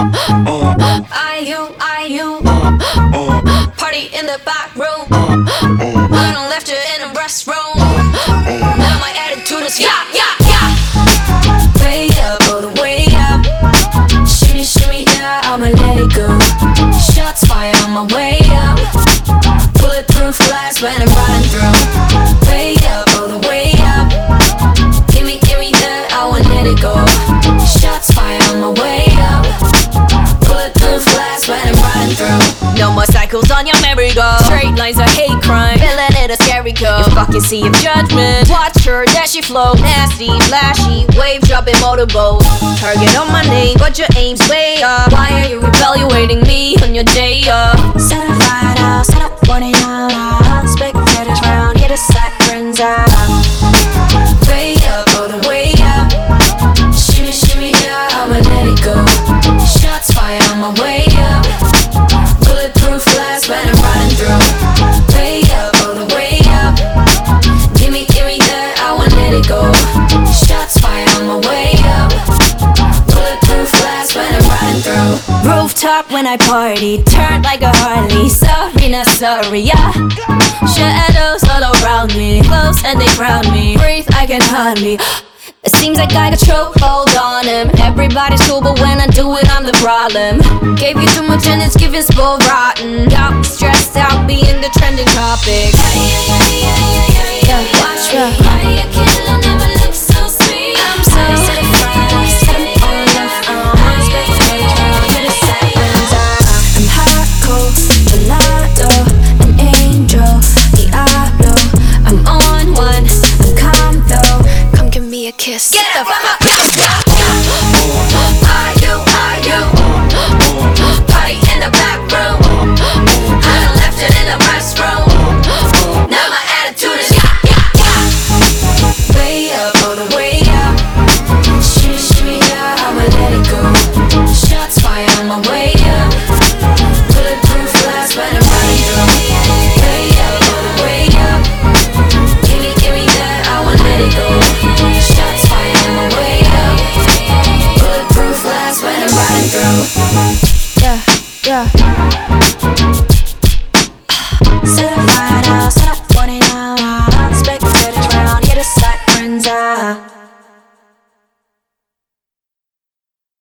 Party in the back room. I done left you in a restroom. Now my attitude is yeah, yeah, yeah. Way up, all the way up. Shimmy, shimmy, yeah, I'ma let it go. Shots fired on my way up. Bulletproof glass when I'm riding through. Way up, all the way up. Gimme that, I won't let it go. Shots fired on my way up. Bulletproof glass when I'm riding through. No more cycles on your merry-go. Straight lines of hate crime, villain it a scary go. You fucking see of judgment. Watch her, dashy flow. Nasty, flashy, wave dropping motorboat. Target on my name, but your aim's way up. Why are you evaluating me on your day off? Set a fight out, set up warning out. Spectators round, here to sack friends out. Way up, all the way up. Shimmy, shimmy, yeah, I'ma let it go. Shots fired on my way up. Bulletproof glass when I'm riding through. Way up, all the way up. Gimme that, I won't let it go. Shots fired on my way up. Bulletproof glass when I'm riding through. Rooftop when I party, turn like a Harley. Sorry, not sorry, yeah. Shadows all around me, close and they crowd me. Breathe, I can hardly. It seems like I got chokehold on him. Everybody's cool, but when I do it, I'm the problem. Gave you too much and it's giving spoil rotten. Got me stressed out being the trending topic. Yeah, watch me. I can never look so sweet. I'm so certified, set them on the phone. Spectators round, here to set friends out. I'm hot, cold, gelato, an angel, Diablo. I'm on one, I'm calm though. Come give me a kiss. Get the fuck up. Are you? Party in the back room. I done left it in the restroom. Now my attitude is yeah. Way up, all the way up. Shimmy, shimmy, yeah, I'ma let it go. Shots fired on my way up. Bulletproof glass when I'm riding through. Way up, all the way up. Gimme that, I won't let it go. Shots fired on my way up. Bulletproof glass when I'm riding through. Yeah. Set a fight out.